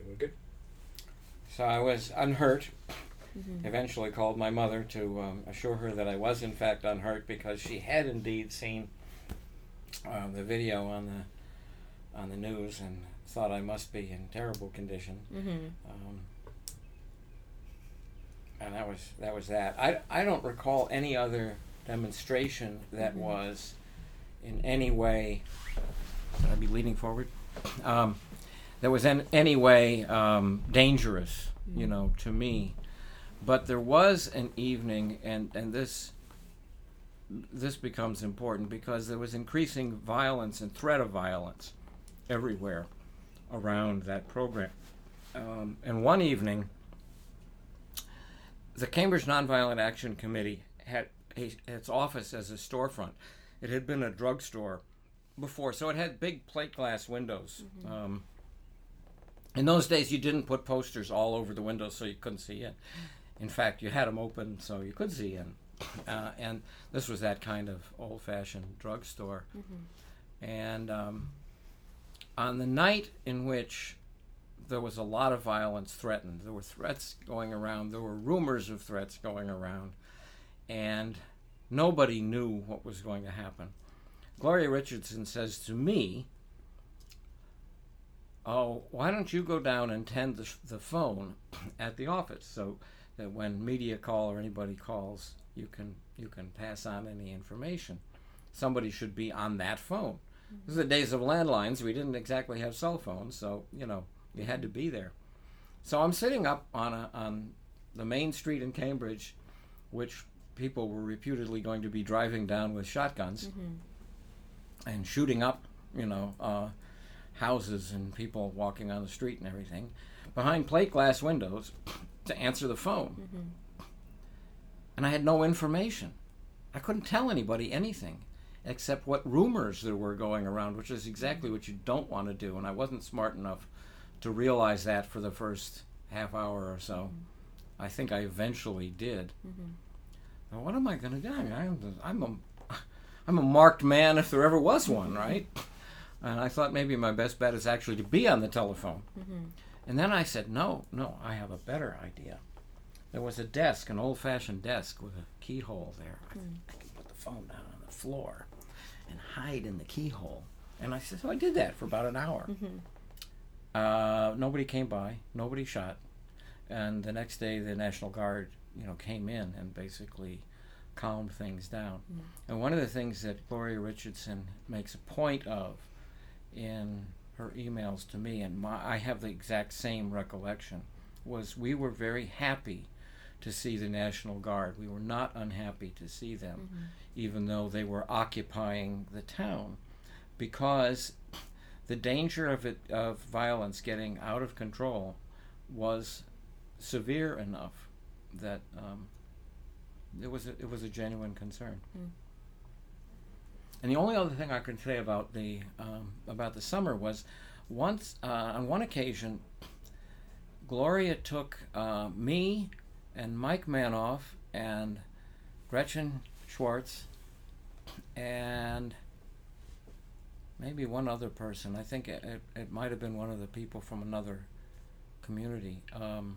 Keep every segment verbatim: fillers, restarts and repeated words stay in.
We're good. So I was unhurt. Mm-hmm. Eventually called my mother to um, assure her that I was in fact unhurt, because she had indeed seen uh, the video on the on the news and thought I must be in terrible condition. Mm-hmm. Um, and that was that was that. I, I don't recall any other demonstration that Mm-hmm. was in any way. Should I be leaning forward? Um, that was in any way um, dangerous, you know, to me. But there was an evening, and, and this this becomes important because there was increasing violence and threat of violence everywhere around that program. Um, and one evening, the Cambridge Nonviolent Action Committee had a, its office as a storefront. It had been a drugstore before, so it had big plate glass windows. Mm-hmm. Um, in those days, you didn't put posters all over the windows so you couldn't see in. In fact, you had them open so you could see in. Uh, and this was that kind of old-fashioned drugstore. Mm-hmm. And um, on the night in which there was a lot of violence threatened, there were threats going around, there were rumors of threats going around, and nobody knew what was going to happen. Gloria Richardson says to me, "Oh, why don't you go down and tend the, the phone at the office so that when media call or anybody calls, you can you can pass on any information. Somebody should be on that phone." Mm-hmm. This is the days of landlines. We didn't exactly have cell phones, so you know you had to be there. So I'm sitting up on a, on the main street in Cambridge, which people were reputedly going to be driving down with shotguns Mm-hmm. and shooting up, you know, uh, houses and people walking on the street and everything, behind plate glass windows to answer the phone. Mm-hmm. And I had no information. I couldn't tell anybody anything except what rumors there were going around, which is exactly what you don't want to do. And I wasn't smart enough to realize that for the first half hour or so. Mm-hmm. I think I eventually did. Mm-hmm. Now, what am I going to do? I'm, I'm a, I'm a marked man if there ever was one, right? And I thought maybe my best bet is actually to be on the telephone. Mm-hmm. And then I said, no, no, I have a better idea. There was a desk, an old-fashioned desk with a keyhole there. I, Mm. I could put the phone down on the floor and hide in the keyhole. And I said, so I did that for about an hour. Mm-hmm. Uh, nobody came by, nobody shot. And the next day, the National Guard, you know, came in and basically calmed things down. Mm. And one of the things that Gloria Richardson makes a point of in her emails to me, and my, I have the exact same recollection, was we were very happy to see the National Guard. We were not unhappy to see them, Mm-hmm. even though they were occupying the town, because the danger of it of violence getting out of control was severe enough that um, it was a, it was a genuine concern. Mm. And the only other thing I can say about the um, about the summer was, once uh, on one occasion, Gloria took uh, me and Mike Manoff and Gretchen Schwartz and maybe one other person. I think it, it, it might have been one of the people from another community, um,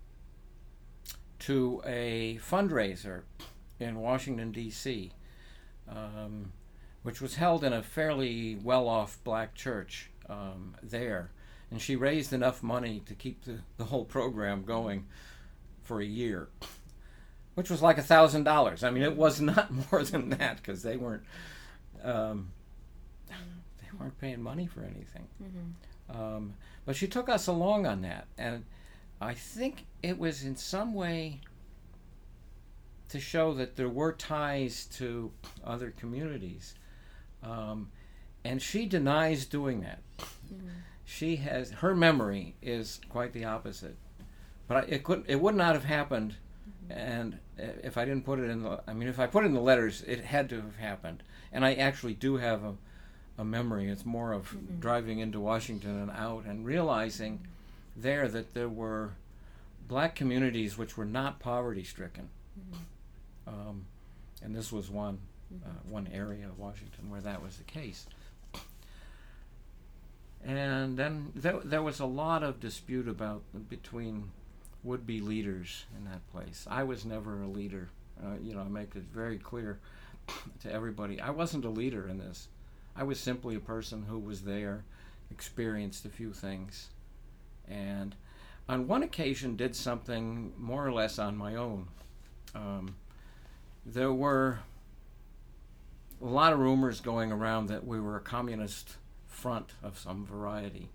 to a fundraiser in Washington, D C, um, which was held in a fairly well-off black church um, there. And she raised enough money to keep the, the whole program going for a year, which was like a thousand dollars. I mean, it was not more than that, because they weren't um, they weren't paying money for anything. Mm-hmm. Um, but she took us along on that, and I think it was in some way to show that there were ties to other communities. Um, and she denies doing that. Mm-hmm. She has, her memory is quite the opposite. But I, it could, it would not have happened, Mm-hmm. and if I didn't put it in the, I mean, if I put it in the letters, it had to have happened. And I actually do have a, a memory. It's more of Mm-hmm. driving into Washington and out and realizing there that there were black communities which were not poverty-stricken. Mm-hmm. Um, and this was one, Mm-hmm. uh, one area of Washington where that was the case. And then there, there was a lot of dispute about between would-be leaders in that place. I was never a leader. Uh, you know, I make it very clear to everybody. I wasn't a leader in this. I was simply a person who was there, experienced a few things, and on one occasion did something more or less on my own. Um, there were a lot of rumors going around that we were a communist front of some variety,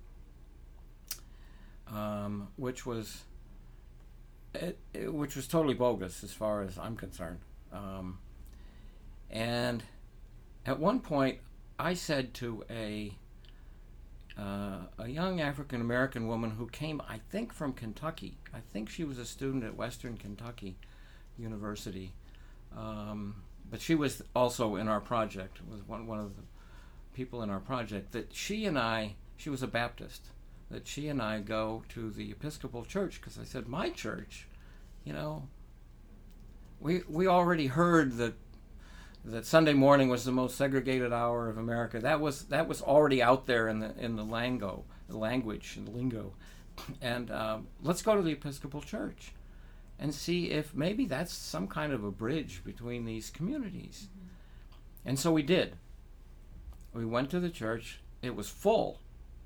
um, which was it, it, which was totally bogus as far as I'm concerned. Um, and at one point, I said to a uh, a young African American woman who came, I think, from Kentucky. I think she was a student at Western Kentucky University, um, but she was also in our project. Was one one of the people in our project. That she and I, she was a Baptist. That she and I go to the Episcopal Church because I said my church, you know. We we already heard that. that Sunday morning was the most segregated hour of America. That was that was already out there in the in the lango, the language and the lingo. And um, let's go to the Episcopal Church and see if maybe that's some kind of a bridge between these communities. Mm-hmm. And so we did. We went to the church. It was full.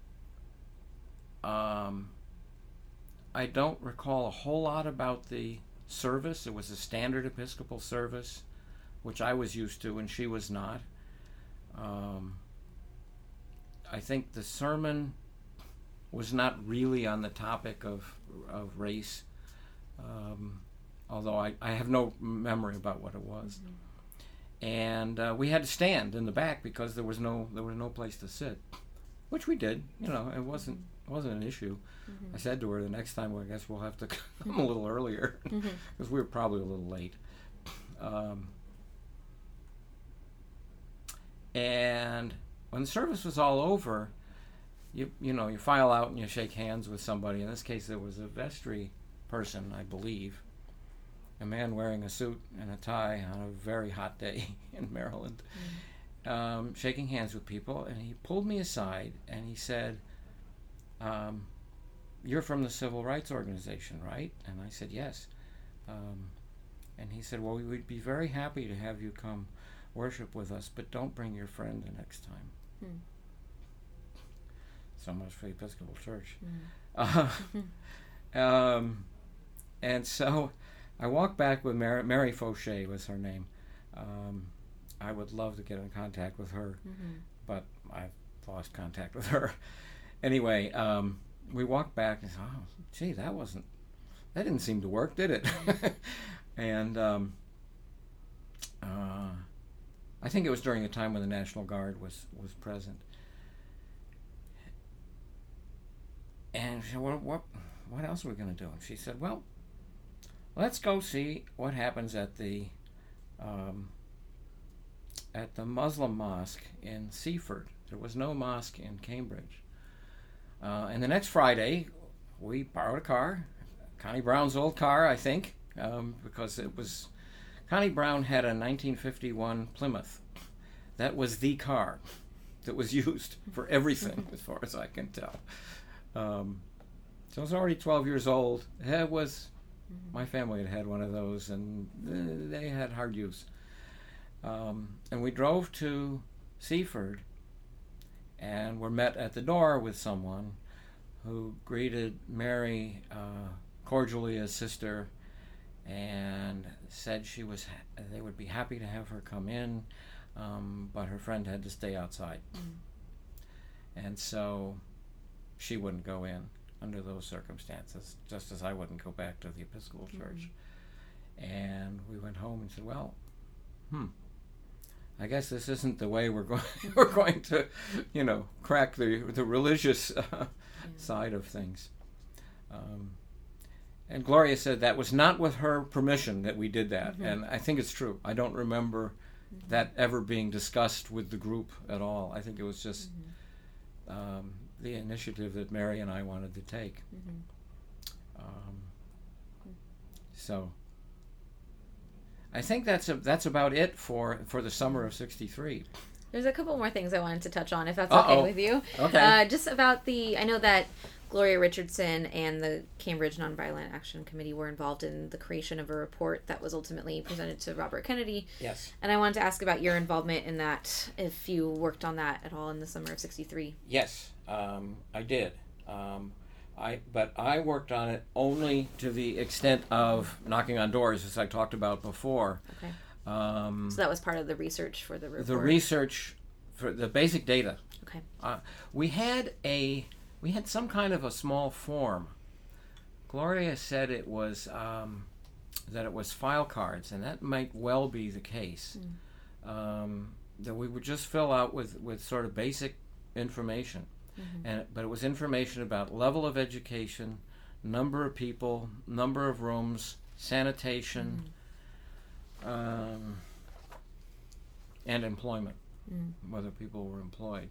Um, I don't recall a whole lot about the service. It was a standard Episcopal service, which I was used to and she was not. Um, I think the sermon was not really on the topic of of race, um, although I, I have no memory about what it was. Mm-hmm. And uh, we had to stand in the back because there was no there was no place to sit, which we did. You know, it wasn't it wasn't an issue. Mm-hmm. I said to her, the next time, well, I guess we'll have to come a little earlier because mm-hmm. we were probably a little late. Um, And when the service was all over, you you know, you file out and you shake hands with somebody. In this case, there was a vestry person, I believe, a man wearing a suit and a tie on a very hot day in Maryland, mm. um, shaking hands with people. And he pulled me aside and he said, um, "You're from the Civil Rights Organization, right?" And I said, "Yes." Um, and he said, "Well, we would be very happy to have you come worship with us, but don't bring your friend the next time." Hmm. So much for the Episcopal Church. Mm. Uh, um, and so I walked back with Mary, Mary Fauché was her name. Um, I would love to get in contact with her, mm-hmm. but I've lost contact with her. Anyway, um, we walked back and said, "Oh, gee, that wasn't, that didn't seem to work, did it?" and um, uh, I think it was during the time when the National Guard was, was present. And she said, "Well, what, what else are we going to do?" And she said, "Well, let's go see what happens at the um, at the Muslim mosque in Seaford." There was no mosque in Cambridge. Uh, and the next Friday, we borrowed a car, Connie Brown's old car, I think, um, because it was... Connie Brown had a nineteen fifty-one Plymouth. That was the car that was used for everything, as far as I can tell. Um, so it was already twelve years old. It was, my family had had one of those, and they had hard use. Um, and we drove to Seaford, and were met at the door with someone who greeted Mary uh, cordially as sister, and said she was ha- they would be happy to have her come in, um, but her friend had to stay outside. Mm. And so she wouldn't go in under those circumstances, just as I wouldn't go back to the Episcopal Church. Mm. And we went home and said, well, hmm, I guess this isn't the way we're going we're going to, you know, crack the the religious uh, yeah. side of things. Um, And Gloria said that was not with her permission that we did that. Mm-hmm. And I think it's true. I don't remember mm-hmm. that ever being discussed with the group at all. I think it was just mm-hmm. um, the initiative that Mary and I wanted to take. Mm-hmm. Um, so I think that's a, that's about it for, for the summer of sixty-three. There's a couple more things I wanted to touch on, if that's Uh-oh. okay with you. Okay. Uh, just about the, I know that Gloria Richardson and the Cambridge Nonviolent Action Committee were involved in the creation of a report that was ultimately presented to Robert Kennedy. Yes. And I wanted to ask about your involvement in that, if you worked on that at all in the summer of sixty-three. Yes, um, I did. Um, I but I worked on it only to the extent of knocking on doors, as I talked about before. Okay. Um, So that was part of the research for the report. the research for the basic data. Okay. Uh, we had a we had some kind of a small form. Gloria said it was um, that it was file cards, and that might well be the case. Mm. Um, that we would just fill out with, with sort of basic information, Mm-hmm. and but it was information about level of education, number of people, number of rooms, sanitation, Mm. um, and employment, Mm. whether people were employed.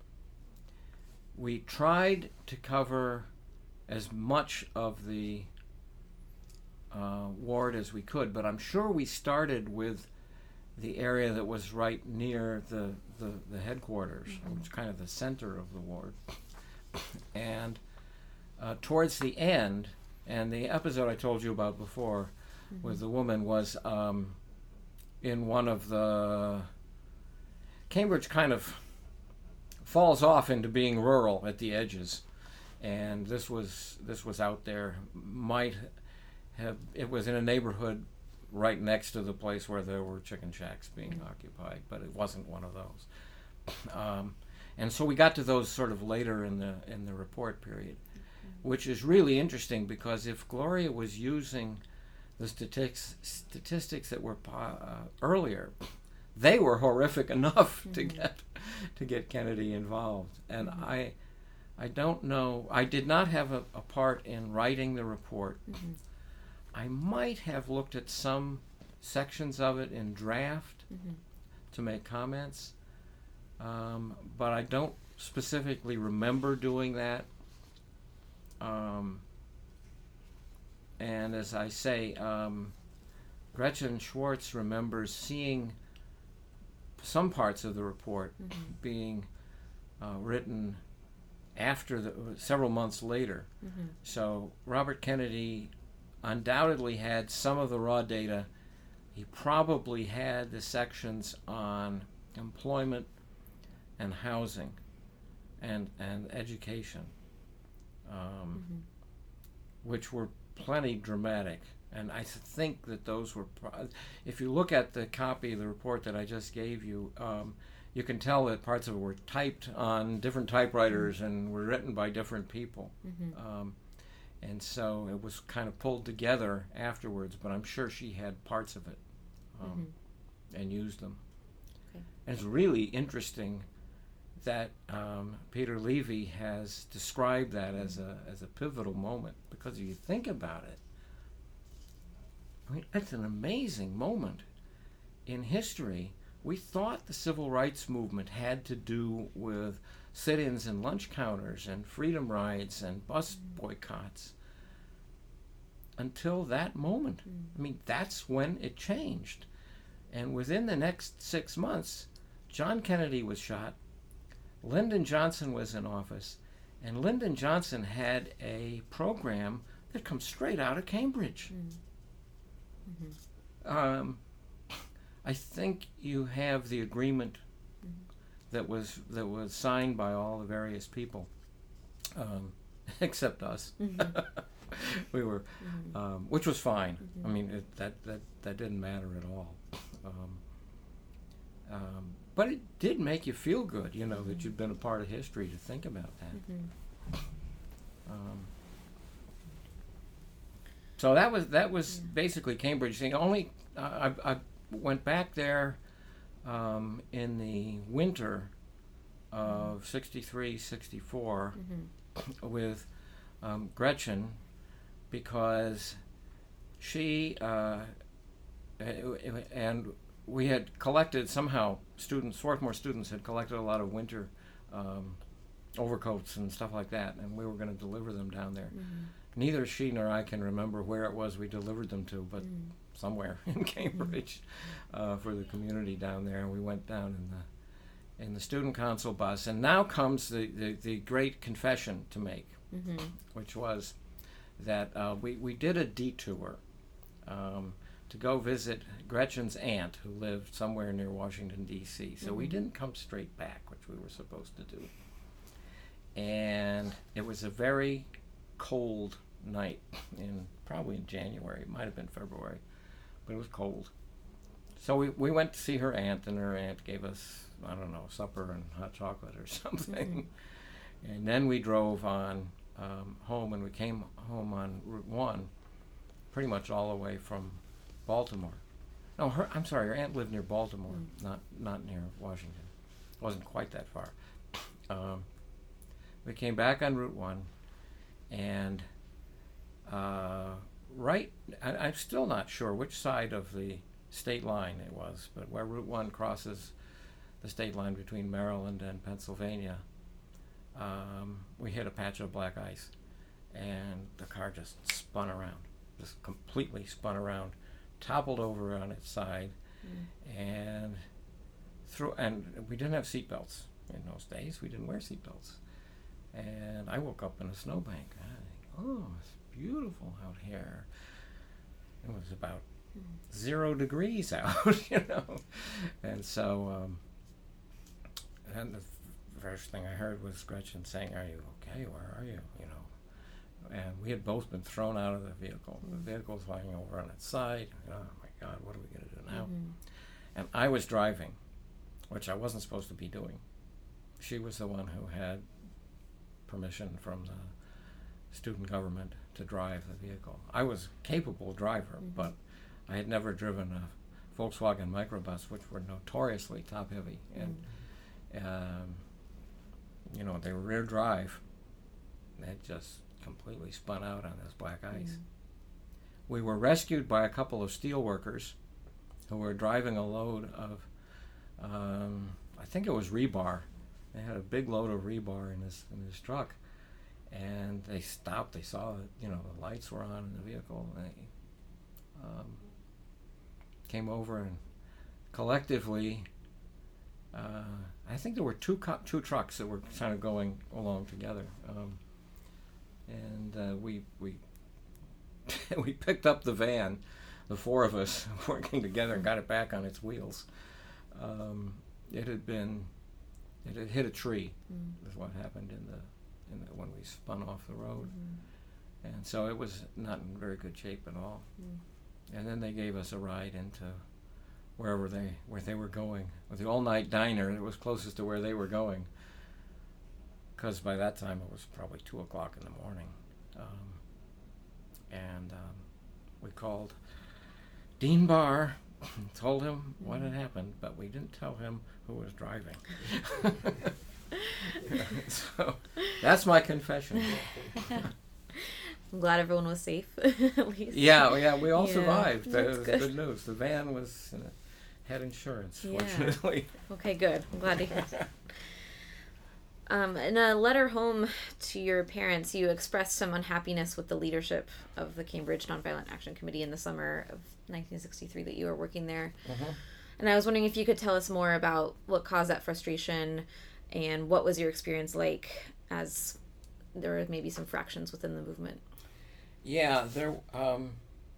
We tried to cover as much of the uh, ward as we could, but I'm sure we started with the area that was right near the, the, the headquarters, Mm-hmm. which is kind of the center of the ward. And uh, towards the end, and the episode I told you about before Mm-hmm. with the woman was um, in one of the... Cambridge kind of falls off into being rural at the edges, and this was this was out there. Might have it was in a neighborhood right next to the place where there were chicken shacks being Mm. occupied, but it wasn't one of those. Um, and so we got to those sort of later in the in the report period, which is really interesting because if Gloria was using the statistics statistics that were po- uh, earlier, they were horrific enough Mm-hmm. to get to get Kennedy involved. And Mm-hmm. I I don't know. I did not have a, a part in writing the report. Mm-hmm. I might have looked at some sections of it in draft Mm-hmm. to make comments, um, but I don't specifically remember doing that. Um, and as I say, um, Gretchen Schwartz remembers seeing some parts of the report Mm-hmm. being uh, written after the several months later. Mm-hmm. So Robert Kennedy undoubtedly had some of the raw data. He probably had the sections on employment and housing and and education, um, Mm-hmm. which were plenty dramatic. And I think that those were, pro- if you look at the copy of the report that I just gave you, um, you can tell that parts of it were typed on different typewriters and were written by different people. Mm-hmm. Um, and so it was kind of pulled together afterwards, but I'm sure she had parts of it um, Mm-hmm. and used them. Okay. And it's really interesting that um, Peter Levy has described that as a as a pivotal moment, because if you think about it, I mean, it's an amazing moment in history. We thought the civil rights movement had to do with sit-ins and lunch counters and freedom rides and bus boycotts until that moment. Mm. I mean, that's when it changed. And within the next six months, John Kennedy was shot, Lyndon Johnson was in office, and Lyndon Johnson had a program that comes straight out of Cambridge. Mm. Mm-hmm. Um, I think you have the agreement Mhm. that was that was signed by all the various people, um, except us. Mhm. We were, Mhm. um, which was fine. Mhm. I mean, it, that that that didn't matter at all. Um, um, but it did make you feel good, you know, that Mhm. you'd been a part of history to think about that. Mhm. Um, so that was that was Yeah. basically Cambridge thing. Only uh, I, I went back there um, in the winter of sixty-three, sixty-four Mhm. with um, Gretchen, because she uh, and we had collected somehow students, Swarthmore students had collected a lot of winter um, overcoats and stuff like that, and we were going to deliver them down there. Mhm. Neither she nor I can remember where it was we delivered them to, but Mm. somewhere in Cambridge uh, for the community down there. And we went down in the in the student council bus. And now comes the, the, the great confession to make, Mm-hmm. which was that uh, we, we did a detour um, to go visit Gretchen's aunt, who lived somewhere near Washington, D C. So Mm-hmm. we didn't come straight back, which we were supposed to do. And it was a very cold night, in probably in January. It might have been February, but it was cold. So we, we went to see her aunt, and her aunt gave us, I don't know, supper and hot chocolate or something. Mm-hmm. And then we drove on um, home, and we came home on Route one, pretty much all the way from Baltimore. No, her, I'm sorry, her aunt lived near Baltimore, mm. not not near Washington. It wasn't quite that far. Um, we came back on Route one, and uh, right, I, I'm still not sure which side of the state line it was, but where Route one crosses the state line between Maryland and Pennsylvania, um, we hit a patch of black ice, and the car just spun around, just completely spun around, toppled over on its side, mm. and through. And we didn't have seatbelts in those days. We didn't wear seatbelts, and I woke up in a snowbank. I think, oh, it's beautiful out here. It was about mm. zero degrees out, you know, and so. Um, and the first thing I heard was Gretchen saying, "Are you okay? Where are you?" You know. And we had both been thrown out of the vehicle. Mm-hmm. The vehicle was lying over on its side. Oh my God, what are we going to do now? Mm-hmm. And I was driving, which I wasn't supposed to be doing. She was the one who had permission from the student government to drive the vehicle. I was a capable driver, mm-hmm. but I had never driven a Volkswagen microbus, which were notoriously top heavy. And, mm-hmm. um, you know, they were rear drive. They just completely spun out on this black ice. Mm. We were rescued by a couple of steel workers who were driving a load of, um, I think it was rebar. They had a big load of rebar in this in this truck, and they stopped. They saw that, you know, the lights were on in the vehicle. And they um, came over and collectively, uh, I think there were two co- two trucks that were kind of going along together. Um, And uh, we we we picked up the van, the four of us working together, and got it back on its wheels. Um, it had been, it had hit a tree. Mm. Is what happened in the, in the when we spun off the road, mm-hmm. and so it was not in very good shape at all. Mm. And then they gave us a ride into wherever they where they were going, with the all-night diner that was closest to where they were going. Because by that time it was probably two o'clock in the morning, um, and um, we called Dean Barr, and told him what had happened, but we didn't tell him who was driving. So that's my confession. I'm glad everyone was safe, at least. Yeah, yeah, we all yeah, survived. That was good. good news. The van was uh, had insurance, yeah. fortunately. Okay, good. I'm glad to hear that. Um, in a letter home to your parents, you expressed some unhappiness with the leadership of the Cambridge Nonviolent Action Committee in the summer of nineteen sixty-three that you were working there. Mm-hmm. And I was wondering if you could tell us more about what caused that frustration and what was your experience like, as there were maybe some fractions within the movement. Yeah, there... Um,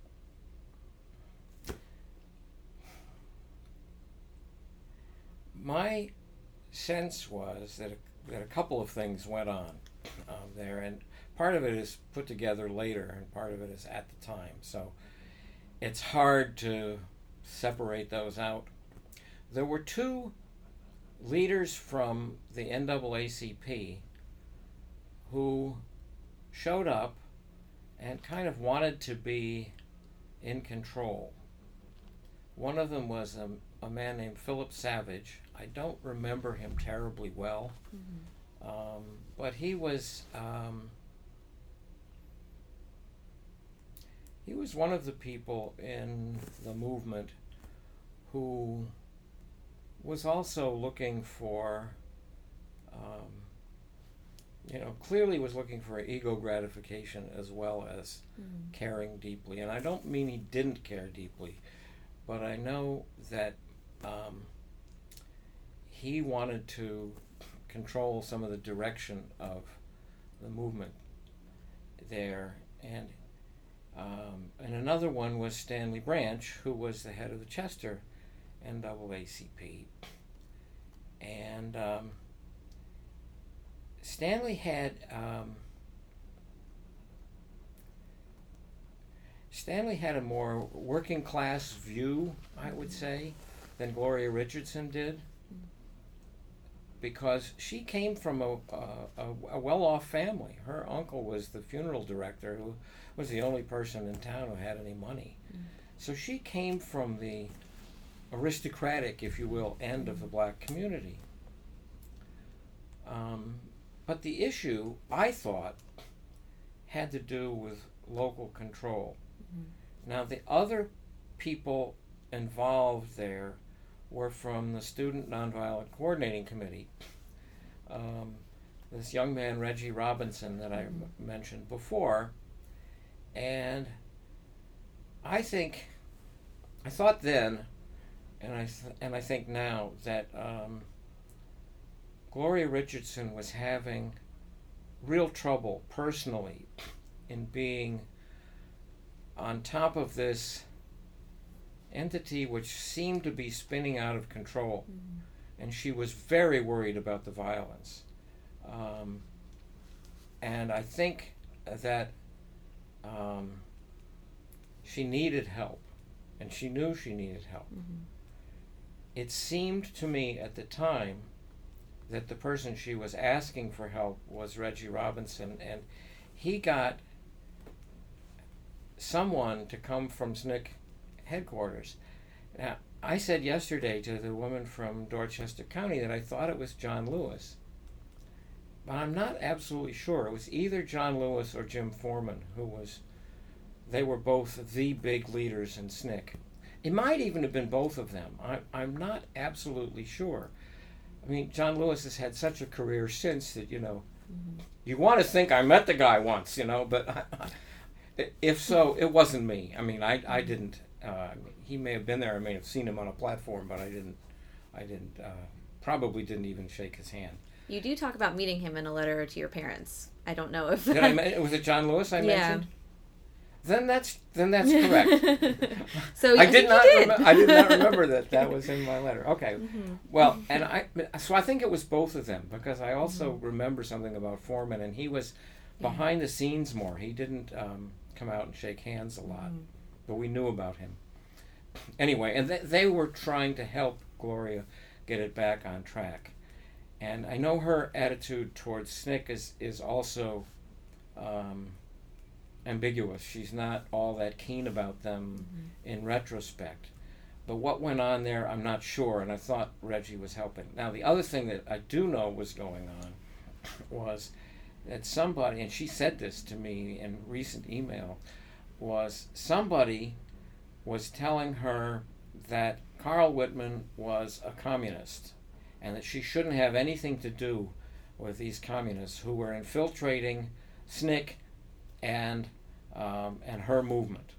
my sense was that a that a couple of things went on um, there, and part of it is put together later, and part of it is at the time. So it's hard to separate those out. There were two leaders from the N double A C P who showed up and kind of wanted to be in control. One of them was a, a man named Philip Savage. I don't remember him terribly well, mm-hmm. um, but he was um, he was one of the people in the movement who was also looking for, um, you know, clearly was looking for ego gratification as well as mm-hmm. caring deeply. And I don't mean he didn't care deeply, but I know that um, he wanted to control some of the direction of the movement there. And um, and another one was Stanley Branch, who was the head of the Chester N double A C P. And um, Stanley had um, Stanley had a more working class view, I would say, than Gloria Richardson did, because she came from a, a, a well-off family. Her uncle was the funeral director, who was the only person in town who had any money. Mm. So she came from the aristocratic, if you will, end of the black community. Um, but the issue, I thought, had to do with local control. Mm-hmm. Now, the other people involved there were from the Student Nonviolent Coordinating Committee. Um, this young man, Reggie Robinson, that I mm-hmm. m- mentioned before. And I think, I thought then, and I th- and I think now, that um, Gloria Richardson was having real trouble personally in being on top of this entity which seemed to be spinning out of control. Mm-hmm. And she was very worried about the violence. Um, and I think that um, she needed help, and she knew she needed help. Mm-hmm. It seemed to me at the time that the person she was asking for help was Reggie Robinson, and he got someone to come from S N C C headquarters. Now, I said yesterday to the woman from Dorchester County that I thought it was John Lewis, but I'm not absolutely sure. It was either John Lewis or Jim Foreman, who was, they were both the big leaders in S N C C. It might even have been both of them. I, I'm not absolutely sure. I mean, John Lewis has had such a career since that, you know, mm-hmm. you want to think I met the guy once, you know, but I, I, if so, it wasn't me. I mean, I, I didn't, uh, he may have been there, I may have seen him on a platform, but I didn't, I didn't, uh, probably didn't even shake his hand. You do talk about meeting him in a letter to your parents. I don't know if that... Did I, was it John Lewis I yeah. mentioned? Then that's then that's correct. So I did not did. Rem- I did not remember that that was in my letter. Okay, mm-hmm. Well, and I so I think it was both of them, because I also mm-hmm. remember something about Foreman, and he was behind yeah. the scenes more. He didn't um, come out and shake hands a lot, mm-hmm. but we knew about him. Anyway, and they, they were trying to help Gloria get it back on track, and I know her attitude towards S N C C is is also. Um, ambiguous. She's not all that keen about them mm-hmm. in retrospect. But what went on there, I'm not sure, and I thought Reggie was helping. Now, the other thing that I do know was going on was that somebody, and she said this to me in recent email, was somebody was telling her that Carl Whitman was a communist and that she shouldn't have anything to do with these communists who were infiltrating S N C C and um, and her movement.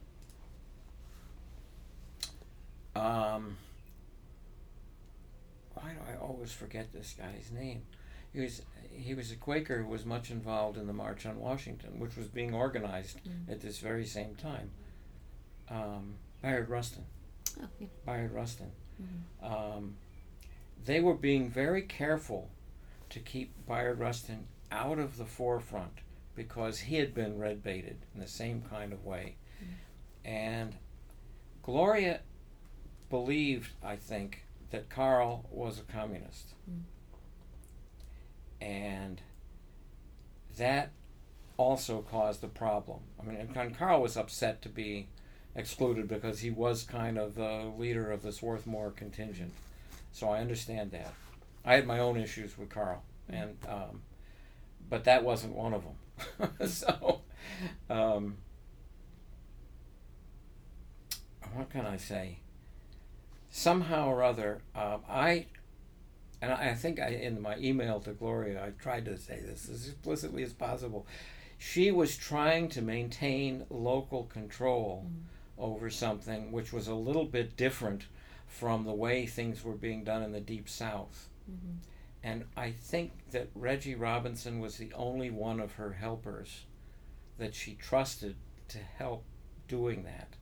Um, why do I always forget this guy's name? He was he was a Quaker who was much involved in the March on Washington, which was being organized mm. at this very same time. Um, Bayard Rustin. Oh, yeah. Bayard Rustin. Mm-hmm. Um, they were being very careful to keep Bayard Rustin out of the forefront, because he had been red baited in the same kind of way. Mm. And Gloria believed, I think, that Carl was a communist. Mm. And that also caused a problem. I mean, and Carl was upset to be excluded because he was kind of the leader of the Swarthmore contingent. So I understand that. I had my own issues with Carl, and um, but that wasn't one of them. So, um, what can I say? Somehow or other, uh, I, and I think I, in my email to Gloria, I tried to say this as explicitly as possible. She was trying to maintain local control mm. over something which was a little bit different from the way things were being done in the Deep South. Mm-hmm. And I think that Reggie Robinson was the only one of her helpers that she trusted to help doing that.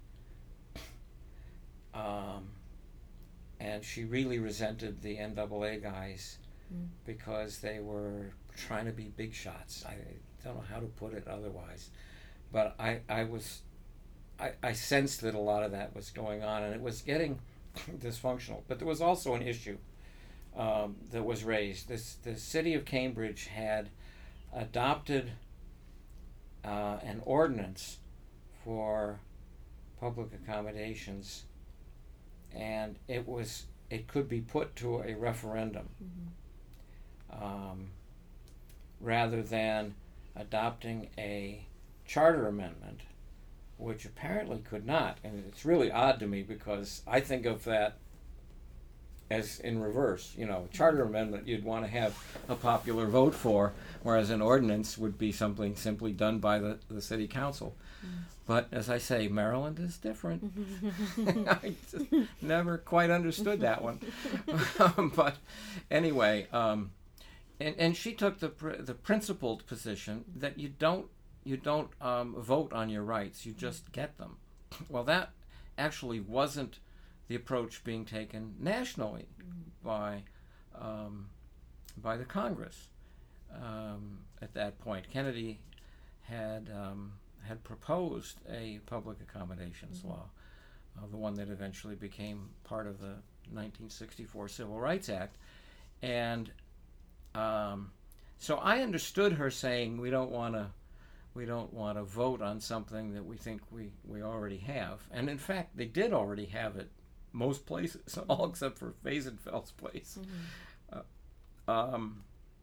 Um, and she really resented the N double A guys mm. because they were trying to be big shots. I don't know how to put it otherwise. But I, I was, I, I sensed that a lot of that was going on, and it was getting dysfunctional. But there was also an issue um, that was raised. This, the city of Cambridge had adopted uh, an ordinance for public accommodations, and it was it could be put to a referendum mm-hmm. um, rather than adopting a charter amendment, which apparently could not. And it's really odd to me because I think of that as in reverse. You know, a charter amendment you'd want to have a popular vote for, whereas an ordinance would be something simply done by the, the city council. Mm. But as I say, Maryland is different. I just never quite understood that one. But anyway, um, and and she took the pr- the principled position that you don't you don't um, vote on your rights, you just get them. Well, that actually wasn't the approach being taken nationally by um, by the Congress um, at that point. Kennedy had um, had proposed a public accommodations mm-hmm. law, uh, the one that eventually became part of the nineteen sixty-four Civil Rights Act, and um, so I understood her saying we don't want to we don't want to vote on something that we think we, we already have, and in fact they did already have it most places, all except for Faisenfeld's place. Mm-hmm. Uh, um,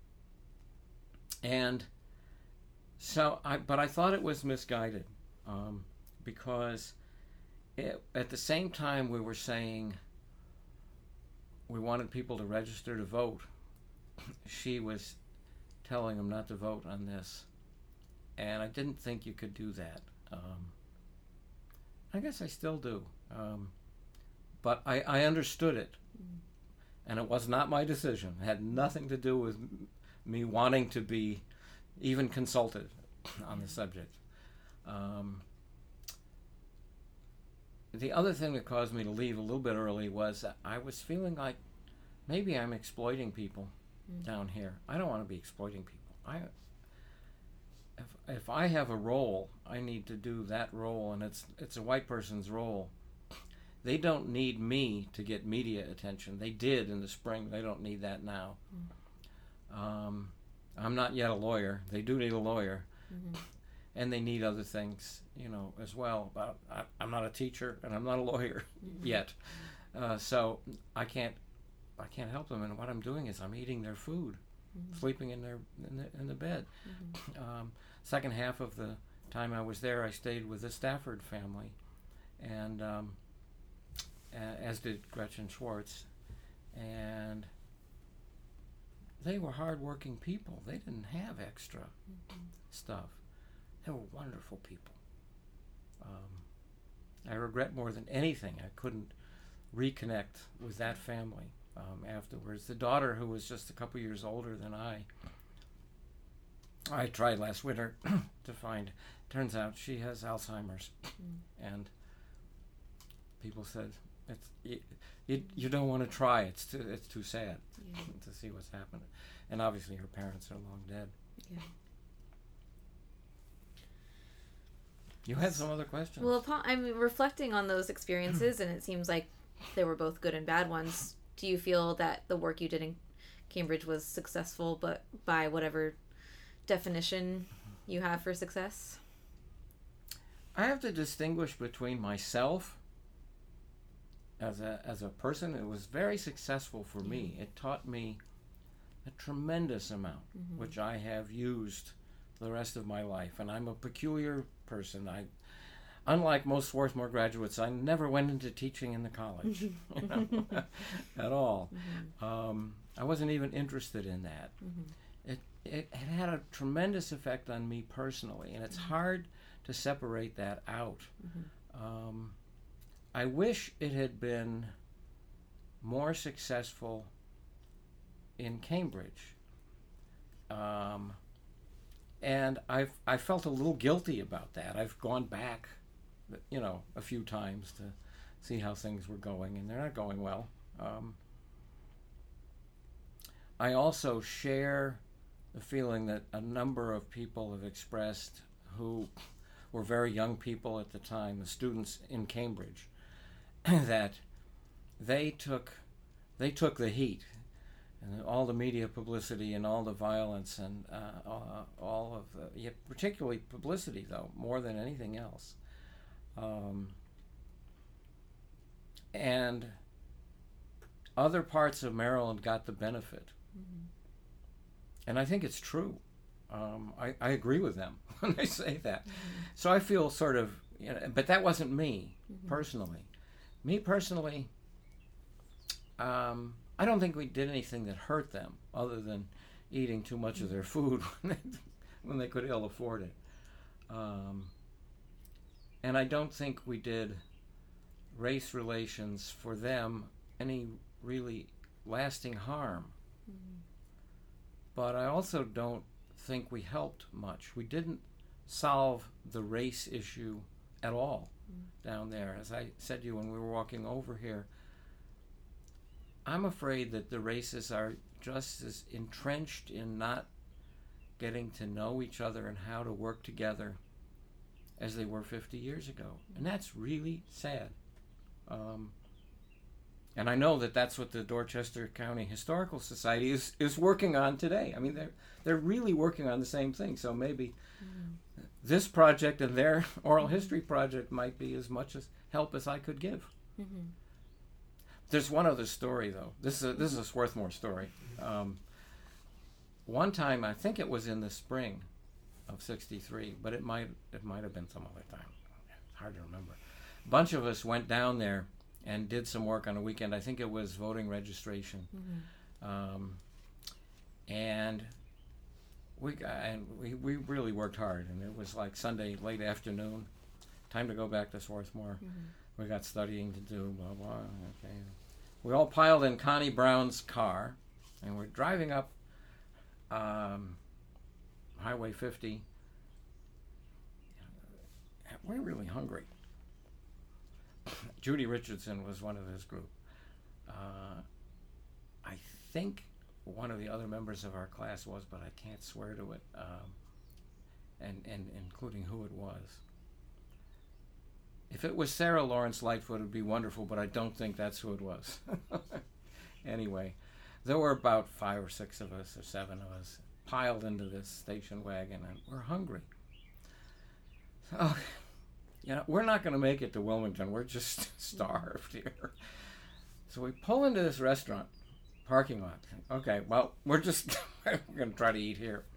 and so, I, but I thought it was misguided um, because it, at the same time we were saying we wanted people to register to vote, she was telling them not to vote on this. And I didn't think you could do that. Um, I guess I still do. Um, But I, I understood it, and it was not my decision. It had nothing to do with me wanting to be even consulted on the subject. Um, the other thing that caused me to leave a little bit early was that I was feeling like maybe I'm exploiting people mm. down here. I don't want to be exploiting people. I, if if I have a role, I need to do that role, and it's it's a white person's role. They don't need me to get media attention. They did in the spring. They don't need that now. Mm. Um, I'm not yet a lawyer. They do need a lawyer. Mm-hmm. And they need other things, you know, as well. But I, I'm not a teacher, and I'm not a lawyer mm-hmm. yet. Uh, so I can't I can't help them. And what I'm doing is I'm eating their food, mm-hmm. sleeping in their in the, in the bed. Mm-hmm. Um, second half of the time I was there, I stayed with the Stafford family. And... Um, Uh, as did Gretchen Schwartz, and they were hard-working people. They didn't have extra mm-hmm. stuff. They were wonderful people. Um, I regret more than anything I couldn't reconnect with that family um, afterwards. The daughter, who was just a couple years older than I, I tried last winter to find. Turns out she has Alzheimer's, mm. and people said, It's you, you, you don't want to try. It's too it's too sad yeah. to see what's happening, and obviously her parents are long dead. Yeah. You had some other questions. Well, Paul, I'm reflecting on those experiences, and it seems like they were both good and bad ones. Do you feel that the work you did in Cambridge was successful, but by whatever definition you have for success? I have to distinguish between myself. As a as a person, it was very successful for mm-hmm. me. It taught me a tremendous amount, mm-hmm. which I have used the rest of my life. And I'm a peculiar person. I, unlike most Swarthmore graduates, I never went into teaching in the college you know, at all. Mm-hmm. Um, I wasn't even interested in that. Mm-hmm. It, it it had a tremendous effect on me personally, and it's mm-hmm. hard to separate that out. Mm-hmm. Um, I wish it had been more successful in Cambridge. Um, and I've I felt a little guilty about that. I've gone back, you know, a few times to see how things were going, and they're not going well. Um, I also share the feeling that a number of people have expressed who were very young people at the time, the students in Cambridge, that they took they took the heat and all the media publicity and all the violence and uh, uh, all of the, yeah, particularly publicity though, more than anything else. Um, and other parts of Maryland got the benefit. Mm-hmm. And I think it's true. Um, I, I agree with them when they say that. Mm-hmm. So I feel sort of, you know, but that wasn't me mm-hmm. personally. Me personally, um, I don't think we did anything that hurt them other than eating too much of their food when they, when they could ill afford it. Um, and I don't think we did race relations for them any really lasting harm. Mm-hmm. But I also don't think we helped much. We didn't solve the race issue at all mm-hmm. down there. As I said to you when we were walking over here, I'm afraid that the races are just as entrenched in not getting to know each other and how to work together as they were fifty years ago. Mm-hmm. And that's really sad. Um, and I know that that's what the Dorchester County Historical Society is, is working on today. I mean, they're, they're really working on the same thing. So maybe mm-hmm. this project and their oral history project might be as much as help as I could give. Mm-hmm. There's one other story, though. This is a, this is a Swarthmore story. Um, one time, I think it was in the spring of sixty-three, but it might it might have been some other time. It's hard to remember. A bunch of us went down there and did some work on a weekend. I think it was voting registration, mm-hmm. um, and we got, and we we really worked hard. And it was like Sunday late afternoon, time to go back to Swarthmore. Mm-hmm. We got studying to do, blah, blah, okay. We all piled in Connie Brown's car, and we're driving up um, Highway fifty. We're really hungry. Judy Richardson was one of this group. Uh, I think one of the other members of our class was, but I can't swear to it, um, and, and including who it was. If it was Sarah Lawrence Lightfoot, it would be wonderful, but I don't think that's who it was. Anyway, there were about five or six of us, or seven of us, piled into this station wagon, and we're hungry. So, you know, we're not going to make it to Wilmington. We're just starved here. So we pull into this restaurant, parking lot. Okay, well, we're just we're going to try to eat here.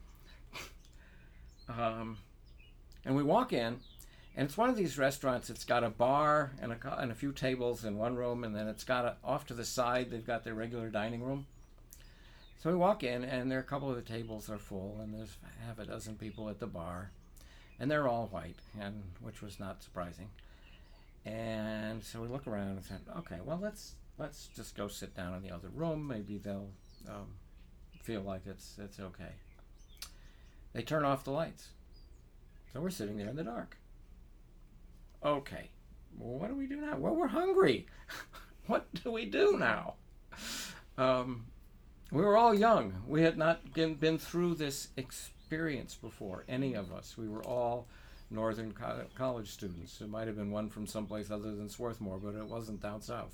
Um, and we walk in. And it's one of these restaurants. It's got a bar and a, and a few tables in one room, and then it's got a, off to the side, they've got their regular dining room. So we walk in, and there are a couple of the tables are full, and there's half a dozen people at the bar, and they're all white, and which was not surprising. And so we look around and said, okay, well, let's let's just go sit down in the other room. Maybe they'll um, feel like it's it's okay. They turn off the lights, so we're sitting there in the dark. Okay, well, what do we do now? Well, we're hungry. What do we do now? Um, we were all young. We had not been, been through this experience before, any of us. We were all Northern co- college students. There might have been one from someplace other than Swarthmore, but it wasn't down south.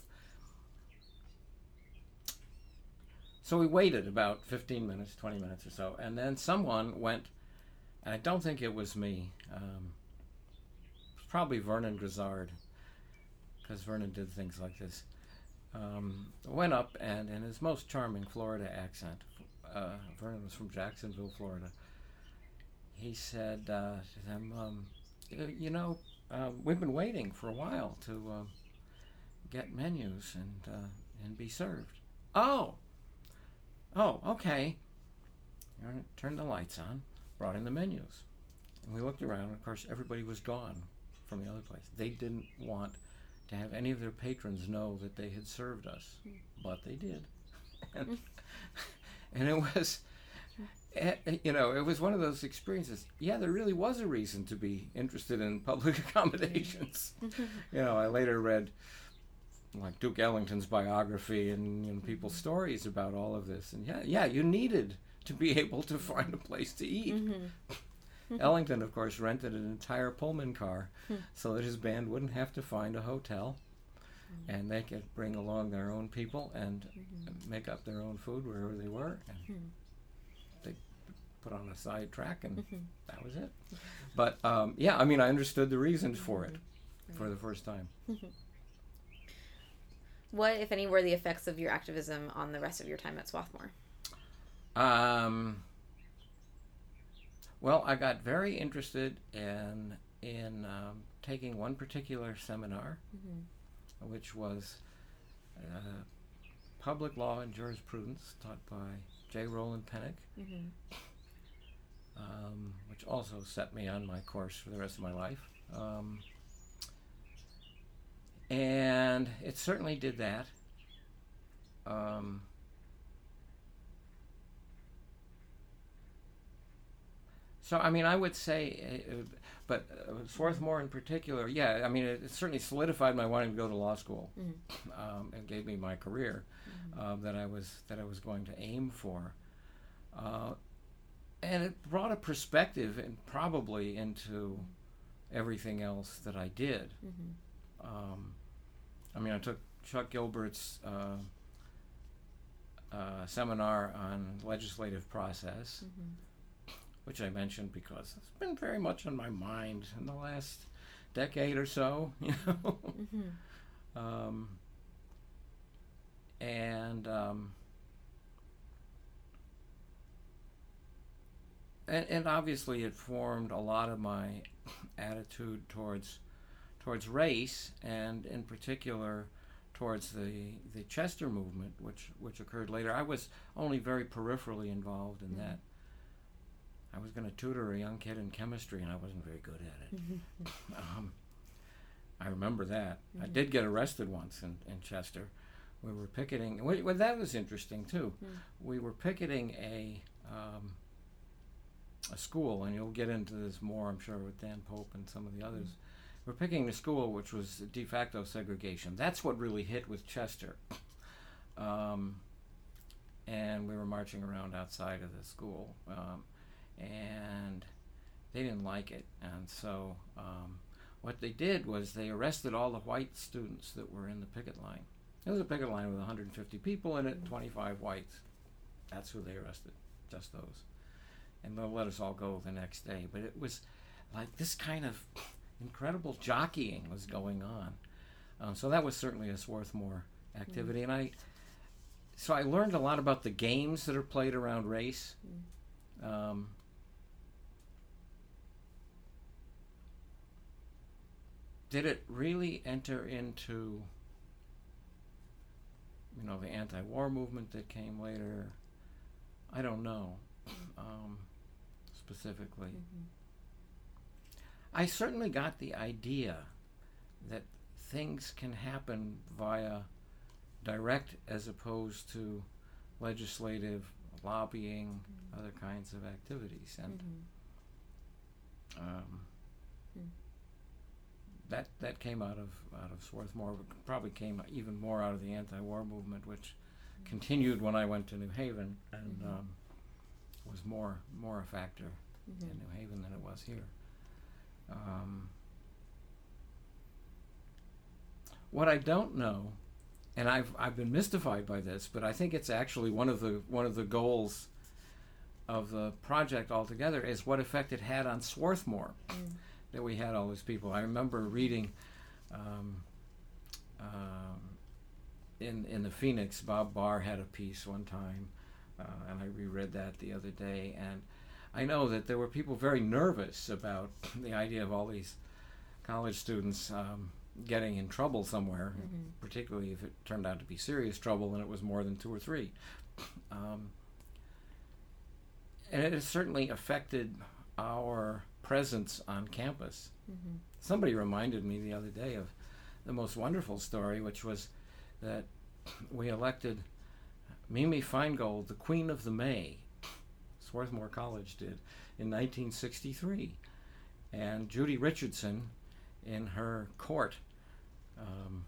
So we waited about fifteen minutes, twenty minutes or so, and then someone went, and I don't think it was me, um, probably Vernon Grizzard, because Vernon did things like this, um, went up and in his most charming Florida accent, uh, Vernon was from Jacksonville, Florida, he said uh, to them, um, you know, uh, we've been waiting for a while to uh, get menus and uh, and be served. Oh, oh, okay. Turned the lights on, brought in the menus. And we looked around, and of course everybody was gone from the other place. They didn't want to have any of their patrons know that they had served us, but they did. And, And it was, eh, you know, it was one of those experiences. Yeah, there really was a reason to be interested in public accommodations. You know, I later read like Duke Ellington's biography and, you know, people's stories about all of this. And yeah, yeah, you needed to be able to find a place to eat. Mm-hmm. Ellington, of course, rented an entire Pullman car so that his band wouldn't have to find a hotel, mm-hmm. and they could bring along their own people and mm-hmm. make up their own food wherever they were. And mm-hmm. they put on a side track, and mm-hmm. that was it. Mm-hmm. But um, yeah, I mean, I understood the reasons for it mm-hmm. for the first time. Mm-hmm. What, if any, were the effects of your activism on the rest of your time at Swarthmore? Um, well, I got very interested in in um, taking one particular seminar, mm-hmm. which was uh, public law and jurisprudence, taught by J. Roland Pennock, mm-hmm. um, which also set me on my course for the rest of my life. Um, and it certainly did that. Um, So, I mean, I would say, uh, but uh, Swarthmore in particular, yeah, I mean, it, it certainly solidified my wanting to go to law school, mm-hmm. um, and gave me my career mm-hmm. uh, that I was that I was going to aim for, uh, and it brought a perspective and probably into everything else that I did. Mm-hmm. Um, I mean, I took Chuck Gilbert's uh, uh, seminar on legislative process. Mm-hmm. Which I mentioned because it's been very much on my mind in the last decade or so, you know. Mm-hmm. um, and, um, and and obviously it formed a lot of my attitude towards towards race, and in particular towards the the Chester movement, which which occurred later. I was only very peripherally involved in mm-hmm. that. I was going to tutor a young kid in chemistry, and I wasn't very good at it. Mm-hmm. um, I remember that. Mm-hmm. I did get arrested once in, in Chester. We were picketing. Well, that was interesting, too. Mm-hmm. We were picketing a um, a school, and you'll get into this more, I'm sure, with Dan Pope and some of the others. Mm-hmm. We're picketing a school which was de facto segregation. That's what really hit with Chester. Um, and we were marching around outside of the school. Um, and they didn't like it, and so um, what they did was they arrested all the white students that were in the picket line. It was a picket line with one hundred fifty people in it, mm-hmm. twenty-five whites. That's who they arrested, just those. And they'll let us all go the next day. But it was like this kind of incredible jockeying was going on. Um, so that was certainly a Swarthmore activity. Mm-hmm. And I, so I learned a lot about the games that are played around race. Mm-hmm. Um, Did it really enter into, you know, the anti-war movement that came later? I don't know, um, specifically. Mm-hmm. I certainly got the idea that things can happen via direct as opposed to legislative, lobbying, mm-hmm. other kinds of activities. And mm-hmm. um, mm-hmm. That that came out of out of Swarthmore. Probably came even more out of the anti-war movement, which mm-hmm. continued when I went to New Haven, and mm-hmm. um, was more more a factor mm-hmm. in New Haven than it was here. Um, what I don't know, and I've I've been mystified by this, but I think it's actually one of the one of the goals of the project altogether is what effect it had on Swarthmore. Mm. That we had all these people. I remember reading um, um, in in the Phoenix, Bob Barr had a piece one time, uh, and I reread that the other day, and I know that there were people very nervous about the idea of all these college students um, getting in trouble somewhere, mm-hmm. particularly if it turned out to be serious trouble and it was more than two or three. Um, and it has certainly affected our presence on campus. Mm-hmm. Somebody reminded me the other day of the most wonderful story, which was that we elected Mimi Feingold, the Queen of the May, Swarthmore College did, in nineteen sixty-three. And Judy Richardson, in her court, um,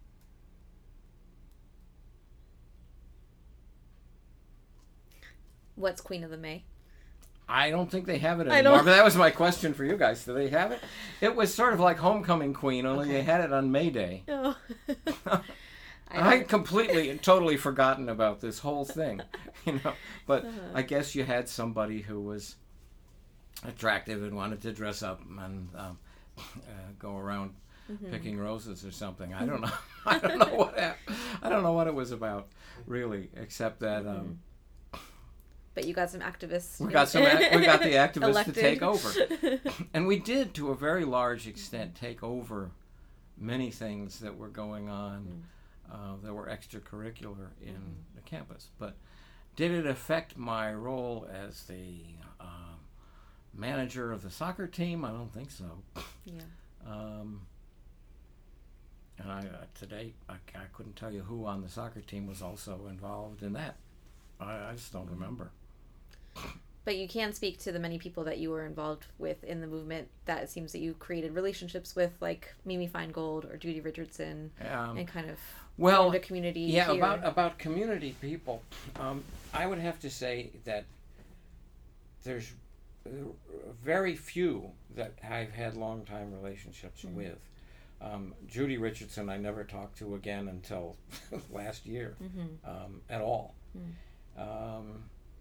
What's Queen of the May? I don't think they have it I anymore, don't- but that was my question for you guys. Do they have it? It was sort of like Homecoming Queen, only Okay. they had it on May Day. Oh. I I had completely and totally forgotten about this whole thing, you know. But Uh-huh. I guess you had somebody who was attractive and wanted to dress up and um, uh, go around Mhm. picking roses or something. I don't know. I don't know what. hap- I don't know what it was about, really, except that um, But you got some activists. we got some. ac- We got the activists to Elected. take over, and we did, to a very large extent, take over many things that were going on uh, that were extracurricular in the campus. But did it affect my role as the um, manager of the soccer team? I don't think so. Yeah. Um, and I, uh, today, I, I couldn't tell you who on the soccer team was also involved in that. I, I just don't remember. But you can speak to the many people that you were involved with in the movement that it seems that you created relationships with, like Mimi Feingold or Judy Richardson, Um, and kind of well, formed a community yeah, here. about about community people. Um, I would have to say that there's uh, very few that I've had long time relationships Mm. with. Um, Judy Richardson, I never talked to again until last year, Mhm. um, at all. Mm. Um,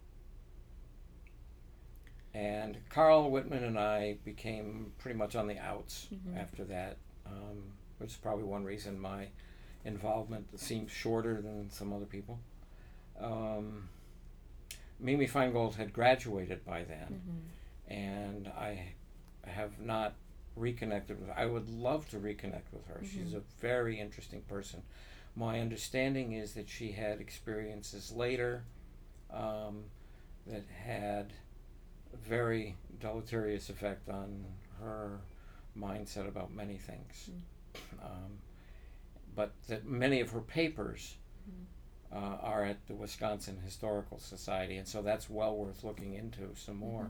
and Carl Whitman and I became pretty much on the outs Mhm. after that, um, which is probably one reason my involvement seems shorter than some other people. Um, Mimi Feingold had graduated by then, Mhm. and I have not reconnected with her. I would love to reconnect with her. She's Mhm. a very interesting person. My understanding is that she had experiences later um, that had a very deleterious effect on her mindset about many things. Um, but that many of her papers uh, are at the Wisconsin Historical Society, and so that's well worth looking into some more.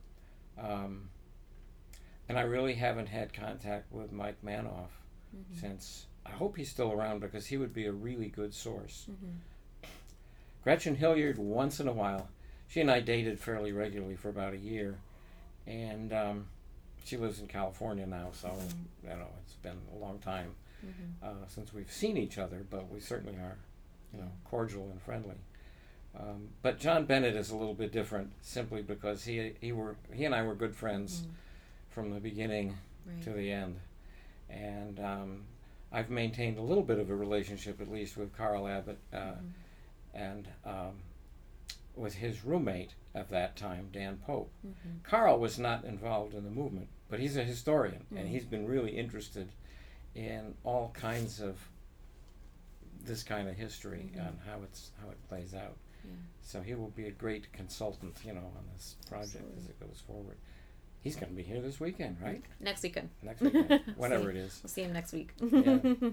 Um, and I really haven't had contact with Mike Manoff Mhm. since. I hope he's still around because he would be a really good source. Mhm. Gretchen Hilliard, once in a while, she and I dated fairly regularly for about a year, and um, she lives in California now, so you know it's been a long time Mhm. uh, since we've seen each other, but we certainly are, you know, cordial and friendly. Um, but John Bennett is a little bit different, simply because he he were he and I were good friends Mhm. from the beginning Right. to the end, and um, I've maintained a little bit of a relationship, at least, with Carl Abbott uh, Mhm. and um, with his roommate at that time, Dan Pope. Mhm. Carl was not involved in the movement, but he's a historian, Mm. and he's been really interested in all kinds of this kind of history Mhm. and how it's how it plays out. Yeah. So he will be a great consultant, you know, on this project Absolutely. as it goes forward. He's going to be here this weekend, right? Next weekend. Next weekend, We'll whenever see. it is. We'll see him next week. Yeah.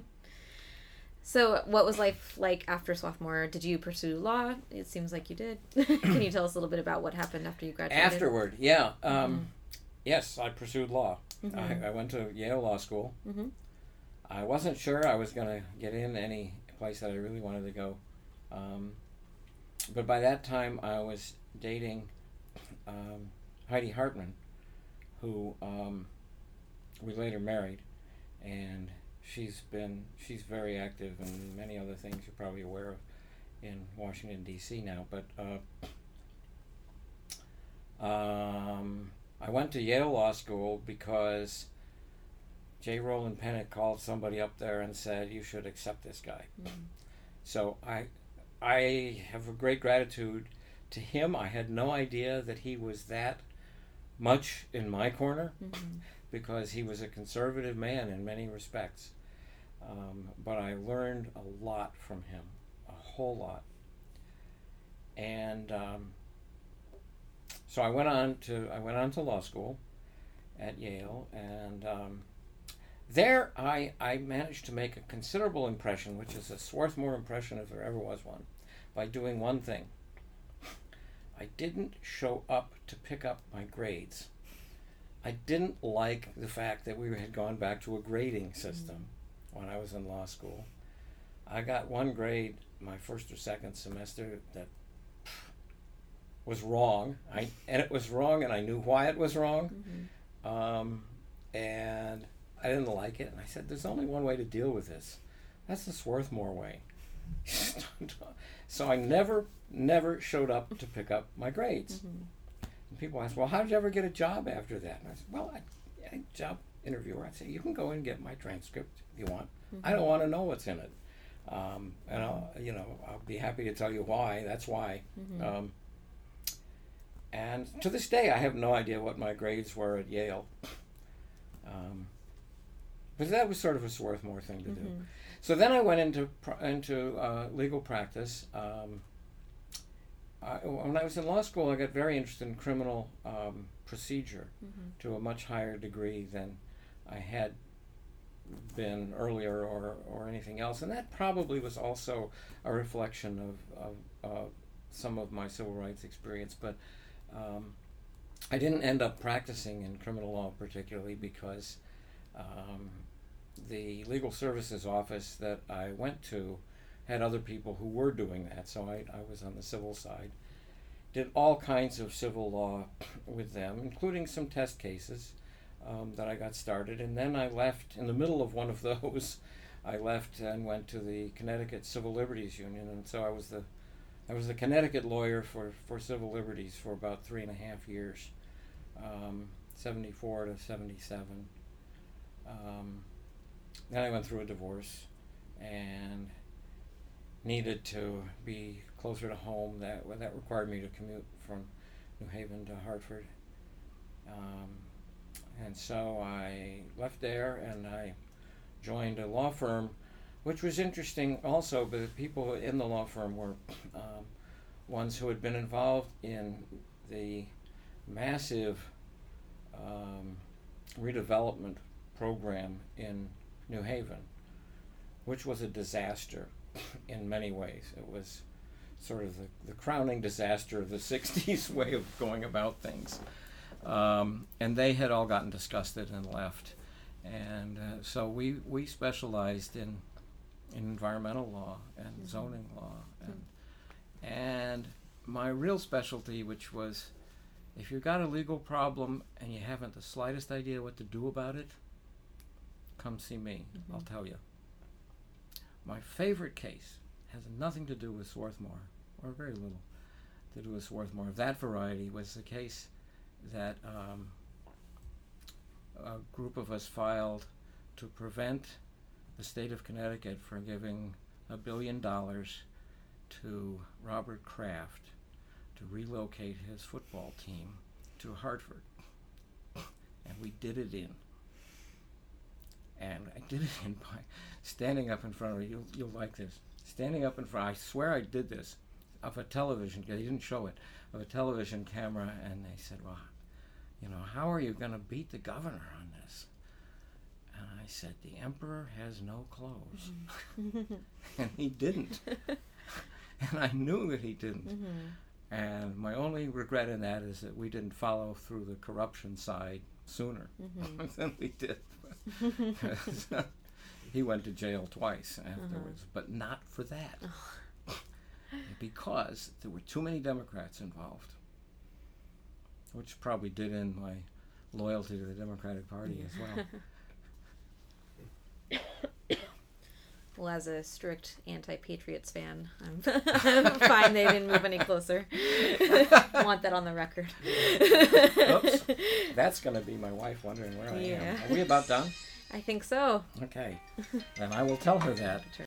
So, what was life like after Swarthmore? Did you pursue law? It seems like you did. Can you tell us a little bit about what happened after you graduated? Afterward, yeah. Um, Mhm. Yes, I pursued law. Mhm. I, I went to Yale Law School. Mhm. I wasn't sure I was going to get in any place that I really wanted to go. Um, but by that time, I was dating um, Heidi Hartman, who um, we later married, and she's been she's very active in many other things you're probably aware of in Washington D C now. But uh, um, I went to Yale Law School because J. Roland Pennant called somebody up there and said, "You should accept this guy." Mhm. So I, I have a great gratitude to him. I had no idea that he was that much in my corner, Mhm. because he was a conservative man in many respects. Um, but I learned a lot from him, a whole lot. And um, so I went on to I went on to law school at Yale, and um, there I I managed to make a considerable impression, which is a Swarthmore impression if there ever was one. by doing one thing. I didn't show up to pick up my grades. I didn't like the fact that we had gone back to a grading system when I was in law school. I got one grade my first or second semester that was wrong. I and it was wrong, and I knew why it was wrong. Mm-hmm. Um, and I didn't like it. And I said, "There's only one way to deal with this. That's the Swarthmore way." So I never, never showed up to pick up my grades. Mm-hmm. And people ask, "Well, how did you ever get a job after that?" And I said, "Well, I, I job interviewer. I'd say, you can go and get my transcript if you want. Mm-hmm. I don't want to know what's in it, um, and I'll, you know, I'll be happy to tell you why. That's why." Mm-hmm. Um, and to this day, I have no idea what my grades were at Yale. Um, but that was sort of a Swarthmore thing to mm-hmm. do. So then I went into into uh, legal practice. Um, I, when I was in law school, I got very interested in criminal um, procedure mm-hmm. to a much higher degree than I had been earlier or, or anything else. And that probably was also a reflection of, of uh, some of my civil rights experience. But um, I didn't end up practicing in criminal law particularly because um, the legal services office that I went to had other people who were doing that, so I, I was on the civil side. Did all kinds of civil law with them, including some test cases um, that I got started, and then I left in the middle of one of those. I left and went to the Connecticut Civil Liberties Union, and so I was the I was the Connecticut lawyer for, for civil liberties for about three and a half years, um, seventy-four to seventy-seven. Um, then I went through a divorce and needed to be closer to home. That that required me to commute from New Haven to Hartford. Um, and so I left there and I joined a law firm, which was interesting also, but the people in the law firm were um, ones who had been involved in the massive um, redevelopment program in New Haven, which was a disaster in many ways. It was sort of the, the crowning disaster of the sixties way of going about things. Um, and they had all gotten disgusted and left. And uh, so we, we specialized in, in environmental law and mm-hmm. zoning law. And, mm-hmm. and my real specialty, which was if you've got a legal problem and you haven't the slightest idea what to do about it, come see me. Mm-hmm. I'll tell you. My favorite case has nothing to do with Swarthmore, or very little to do with Swarthmore. Of that variety was the case that um, a group of us filed to prevent the state of Connecticut from giving a billion dollars to Robert Kraft to relocate his football team to Hartford. And we did it in. And I did it in by standing up in front of, you'll, you'll like this, standing up in front, I swear I did this, of a television, they didn't show it, of a television camera, and they said, well, you know, how are you going to beat the governor on this? And I said, the emperor has no clothes. Mm-hmm. And he didn't. And I knew that he didn't. Mm-hmm. And my only regret in that is that we didn't follow through the corruption side sooner mm-hmm. than we did. He went to jail twice afterwards, uh-huh. but not for that. Because there were too many Democrats involved, which probably did in my loyalty to the Democratic Party as well. Well, as a strict anti-Patriots fan, I'm, I'm fine they didn't move any closer. I want that on the record. Oops. That's going to be my wife wondering where I yeah. am. Are we about done? I think so. Okay. Then I will tell her that.